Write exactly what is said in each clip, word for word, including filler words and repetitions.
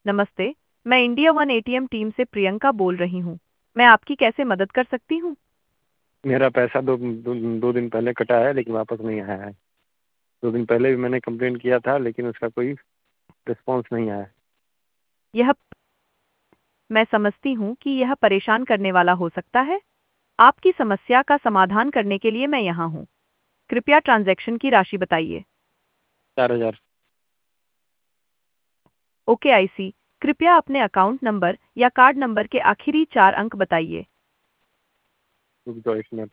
नमस्ते। मैं India one ATM team से प्रियंका बोल रही हूँ। मैं आपकी कैसे मदद कर सकती हूँ? मेरा पैसा दो दो, दो दिन पहले कटा है लेकिन वापस नहीं आया है। दो दिन पहले भी मैंने कंप्लेंट किया था लेकिन उसका कोई रिस्पांस नहीं आया। यह मैं समझती हूँ कि यह परेशान करने वाला हो सकता है। आपकी समस्या का समाधान करने के लिए मैं यहाँ हूँ। कृपया ट्रांजैक्शन की राशि बताइए। चार हजार। Okay I see. कृपया अपने अकाउंट नंबर या कार्ड नंबर के आखिरी चार अंक बताइए। रुक जाओ एक मिनट।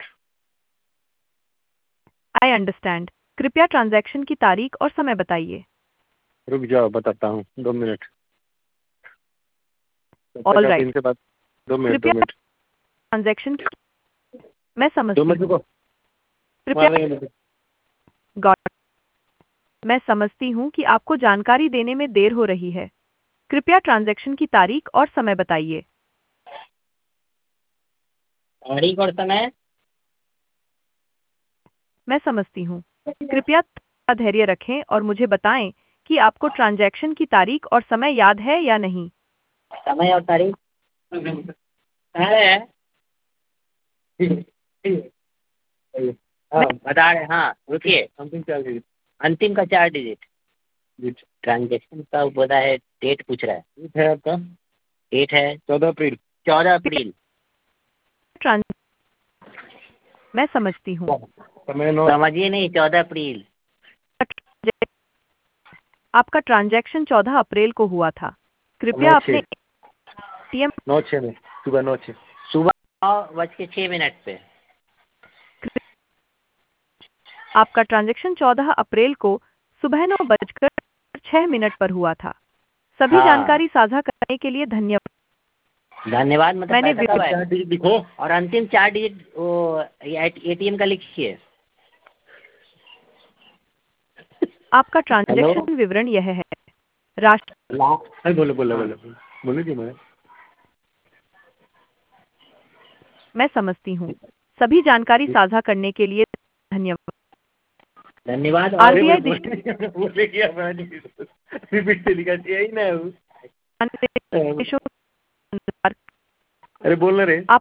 I understand. कृपया ट्रांजैक्शन की तारीख और समय बताइए। रुक जाओ बताता हूँ, दो मिनट। तब तक ऑल आप राइट। इनसे बात। दो मिनट दो कृपया मिनट ट्रांजैक्शन की मैं दो समझती मिनट हूँ। रुको। कृपया मार देंगे मुझे। गॉड मैं समझती हूँ कि आपको जानकारी देने में देर हो रही है। कृपया ट्रांजैक्शन की तारीख और समय बताइए। तारीख और समय। मैं समझती हूँ। कृपया थोड़ा धैर्य रखें और मुझे बताएं कि आपको ट्रांजैक्शन की तारीख और समय याद है या नहीं। समय और तारीख है। हाँ। बता रहे हाँ, रुकिए। अंतिम चार डिजिट। अंतिम का चार डिजिट। जी। ट्रांजेक्शन का बोला है, डेट पूछ रहा है। डेट है आपका डेट है चौदह अप्रैल। चौदह अप्रैल। ट्रांस मैं समझती हूँ। समय नौ। समझिए नहीं, चौदह अप्रैल। आपका ट्रांजैक्शन चौदह अप्रैल को हुआ था। कृपया नौ अपने छः एटीएम नौ छः में सुबह नौ छः। सुबह नौ बज के छः मिनट पे। आपका ट्रांजैक्शन चौदह अप्रैल को सुबह नौ बजकर छह मिनट पर हुआ था। सभी हाँ, जानकारी साझा करने के लिए धन्यवाद। धन्यवाद। मतलब मैंने पैसा वि- कब आया? चार डिजिट लिखो। और अंतिम चार डिजिट वो एटीएम का लिखिए। आपका हेलो। ट्रांजैक्शन विवरण यह है। राष्ट्र लास्ट। अरे बोलो बोलो हाँ। बोलो बोलो जी मैं। मैं समझती हूँ। सभी जानकारी साझा करने के लिए धन्यवाद। धन्यवाद। और अरे आरबीआई बोले बोले बोले क्या मैं रिपीट से लिखा चाहिए ही ना। दिशानिर्देशों के अनुसार अरे बोल ना रे। आप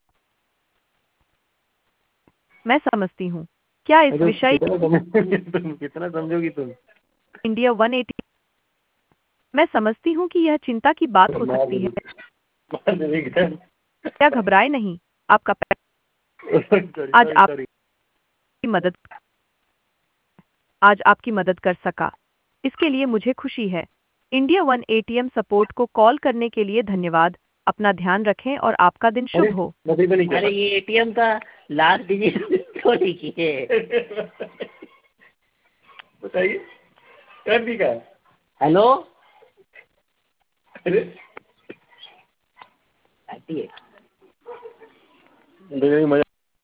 मैं समझती हूँ। क्या इस अरे विषय कितना समझोगी तुम कितना समझोगी तुम। इंडिया वन एटी मैं समझती हूँ कि यह चिंता की बात हो मार सकती है। देगी मार देगी। क्या घबराए नहीं। आपका सॉरी आज सॉरी सॉरी। आपकी मदद आज आपकी मदद कर सका इसके लिए मुझे खुशी है। इंडिया वन एटीएम सपोर्ट को कॉल करने के लिए धन्यवाद। अपना ध्यान रखें और आपका दिन अरे शुभ हो। नसीब नहीं अरे किया। ये एटीएम का लास्ट डिजिट तो लिखिए। बताइए कर दी का। हेलो। अरे आती है। देखिए मजा